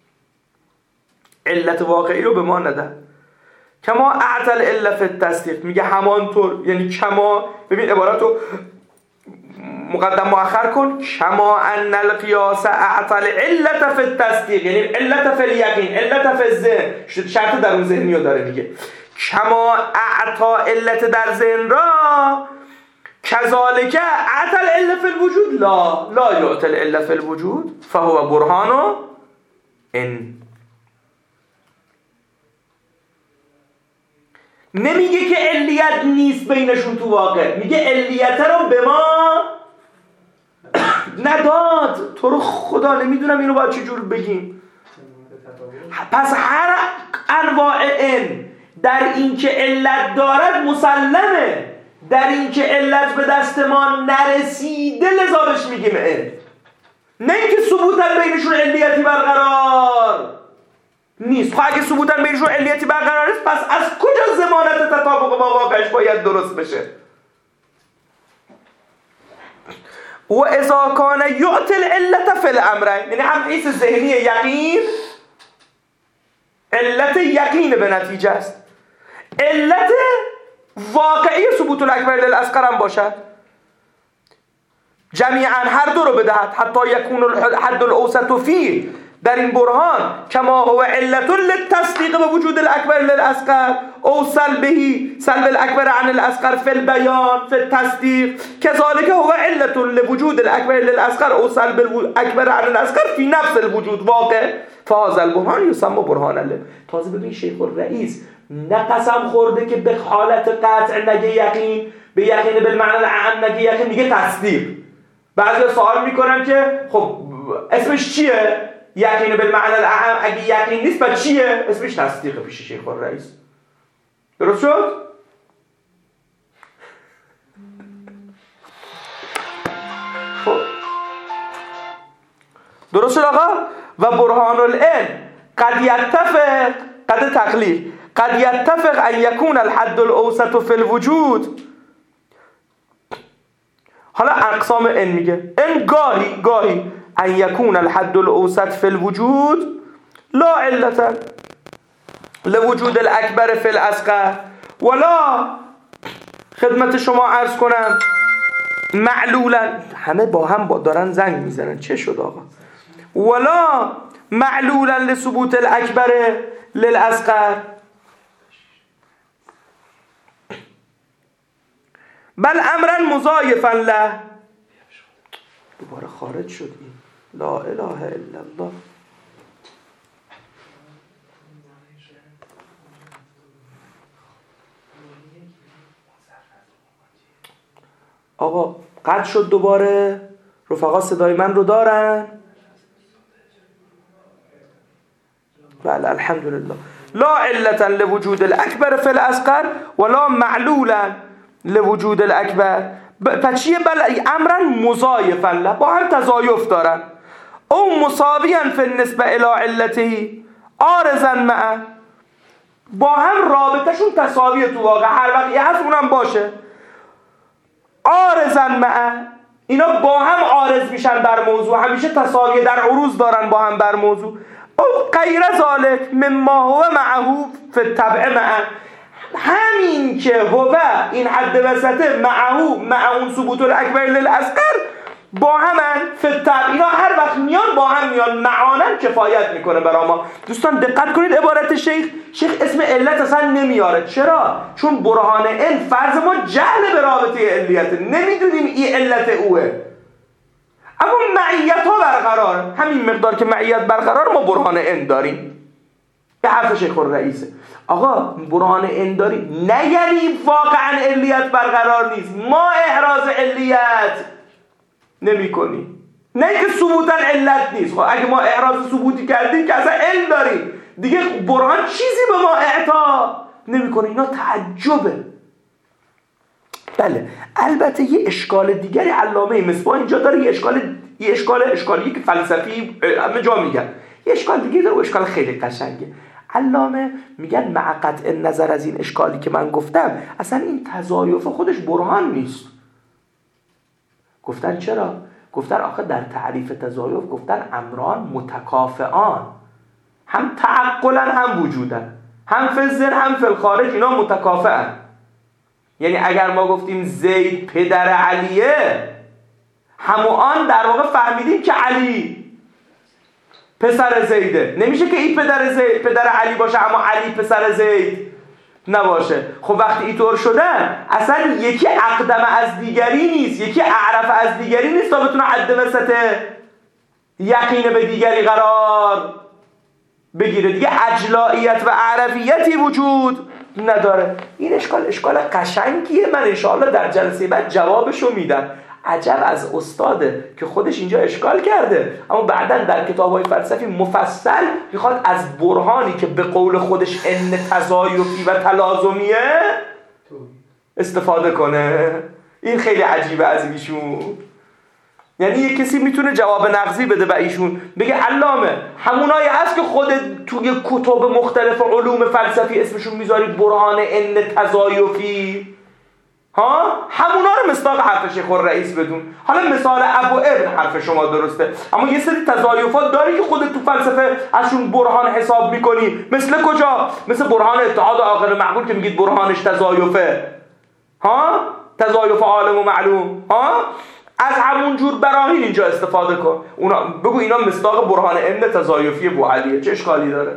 علت واقعی رو به ما نده. کما اعطى العلت فی التصدیق، میگه همانطور، یعنی کما، ببین عبارت رو مقدم مؤخر کن، کما ان القیاس اعطى العلت فی التصدیق، یعنی علت فی الیقین، علت فی الذهن، شرط درون ذهنی رو داره میگه. کما اعطى علت در ذهن را، کذالک اعطى العلت فی الوجود لا یعطی العلت فی الوجود فهو برهان ان. نمیگه که علیت نیست بینشون تو واقع، میگه علیت رو به ما نداد. تو رو خدا نمیدونم اینو باید چجور بگیم. پس هر انواع ان در این که علت دارد مسلمه، در این که علت به دست ما نرسیده لذا بهش میگیم ان، نه اینکه ثبوتا بینشون علیتی برقرار نیست. خب اگه ثبوتا بینشون علیتی برقرار نیست، پس از کجا ضمانت تطابق با واقعش باید درست بشه؟ و اذا کان یعطی العلت فی الامرین، یعنی هم حیث ذهنی یقین، علت یقین به نتیجه است، علت واقعی ثبوت الاکبر للاصغر هم باشد، جمیعا هر دو رو بدهد، حتی یکون الحد الاوسط فیه، در این برهان کما هو علت للتصدیق به وجود الاکبر للاصغر او سلبه سلب الاکبر عن الاصغر فی البیان فی التصدیق، كذلك هو علت لوجود الاکبر للاصغر او سلب الاکبر عن الاصغر فی نفس الوجود واقع، فهذا البرهان یسمى برهان الله. تازه ببین شیخ الرئیس نه قسم خورده که به حالت قطع نگه یقین، به یقین بالمعنی الاعم نگه یقین، میگه تصدیق. بعضی سوال میکنن که خب اسمش چیه؟ یقین بالمعنی الاعم اگه یقین نیست بعد چیه؟ اسمش تصدیق پیش شیخ الرئیس. درست شد؟ خب درست شد آقا؟ و برهان العلم قد یتفق، قد تقلیل، قد یتفق ان یکون الحد الاوسط فی الوجود. حالا اقسام ان میگه ان گاهی ان یکون الحد الاوسط فی الوجود لا علتا لوجود الاکبر فی الاصغر ولا، خدمت شما عرض کنم، معلولا، همه با هم دارن زنگ میزنن چه شد آقا، ولا معلولا لثبوت الاکبر للاصغر، بل امرا مضاعفا له. دوباره خارج شد این لا اله الا الله. آقا قطع شد دوباره. رفقا صدای من رو دارن؟ بله الحمدلله. لا علتا لوجود الاکبر فی الاصغر ولا معلولا لوجود الاکبر. پس چیه؟ بل امرا مضاعفا له، با هم تضاعف دارن. او مساویا فی النسبه الی علته عارضا معه، با هم رابطهشون تساویه تو واقع، هر وقت یه هست اونم باشه. عارضا معه، اینا با هم عارض میشن بر موضوع، همیشه تساویه در عروض دارن با هم بر موضوع. او غیر ذالک مما هو معه فی الطبع معه، همین که هو این حد وسطه معه مع اون ثبوت الاکبر للاصغر با همن فی الطبع، اینا هر وقت میان با هم میان، معانن کفایت میکنه برای ما. دوستان دقت کنید عبارت شیخ اسم علت اصلا نمیاره. چرا؟ چون برهان علم فرض ما جهل به رابطه علیت، نمیدونیم این علت اوه، اما معیت ها برقرار، همین مقدار که معیت برقرار ما برهان علم داریم. به حرف شیخ الرئیسه آقا برهان علم داریم نه یعنی واقعا علیت برقرار نیست، ما احراز علیت نمی کنیم، نه که ثبوتا علت نیست. خب اگه ما احراز ثبوتی کردیم که اصلا علم داریم دیگه، برهان چیزی به ما اعطا نمی کنه. اینا تعجبه. بله البته یه اشکال دیگری علامه مصباح اینجا داره، یه اشکالی که فلسفی همه جا میگن، یه اشکال دیگه داره و اشکال خیلی قشنگه. علامه میگن مع قطع نظر از این اشکالی که من گفتم اصلا این تضاعف خودش برهان نیست. گفتن چرا؟ گفتن آخه در تعریف تضاعف گفتن امران متکافئان، هم تعقلا هم وجودن، هم فی الذهن هم فی الخارج، اینا متکافئن. یعنی اگر ما گفتیم زید پدر علیه، همون در واقع فهمیدیم که علی پسر زیده. نمیشه که این پدر علی باشه اما علی پسر زید نباشه. خب وقتی اینطور شدن اصلا یکی اقدم از دیگری نیست، یکی اعرف از دیگری نیست تا بتونه حد وسط یقین به دیگری قرار بگیره دیگه. اجلائیت و اعرفیتی وجود نداره. این اشکال قشنگیه، من انشاءالله در جلسه بعد جوابشو میدم. عجب از استاده که خودش اینجا اشکال کرده اما بعداً در کتاب‌های فلسفی مفصل میخواد از برهانی که به قول خودش ان تضاعفی و تلازمیه استفاده کنه. این خیلی عجیبه از ایشون. یعنی یک کسی میتونه جواب نقضی بده به ایشون بگه علامه همونایی هست که خود توی کتب مختلف علوم فلسفی اسمشون میذارید برهان ان تضاعفی، ها همونا رو مصداق حرف شیخ الرئیس بدون. حالا مثال ابو ابن حرف شما درسته اما یه سری تضاعفات داری که خودت تو فلسفه ازشون برهان حساب میکنی. مثل کجا؟ مثل برهان اتحاد عاقل معقول که میگید برهانش تضاعفه، ها تضاعف عالم و معلوم، ها از همون جور براهین اینجا استفاده کن. اونا بگو اینا مصداق برهان ان تضاعفی بوعلیه. چه اشکالی داره؟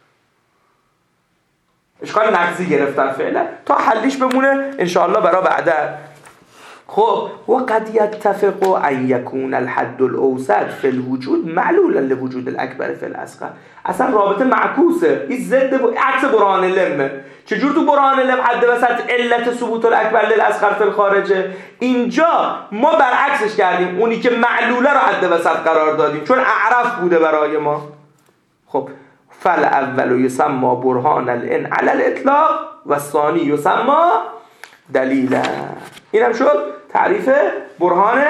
اشکال نقضی گرفتن فعلا تا حلیش بمونه انشاءالله برای بعدا. خب و قد یتفق ان یکون الحد الاوسط فی الوجود معلولا لوجود الاکبر فی الاصغر. اصلا رابطه معکوسه، این ضد عکس برهان لمه. چجور تو برهان لم حد وسط علت ثبوت الاکبر للاصغر فی الخارجه؟ اینجا ما برعکسش کردیم، اونی که معلوله رو حد وسط قرار دادیم چون اعرف بوده برای ما. خب فل اول یسمى برهان الان علی الاطلاق و الثانی یسمى دلیلا. اینم شد تعریف برهان.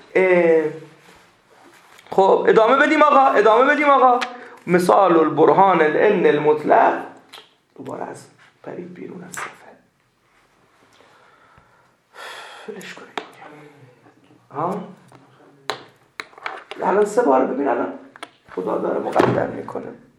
خب ادامه بدیم آقا. مثال البرهان الان المطلق، دوباره از پرید بیرون از صفحه، فلش کنید الان 3 بار ببین، الان خدا داره مقدر میکنه.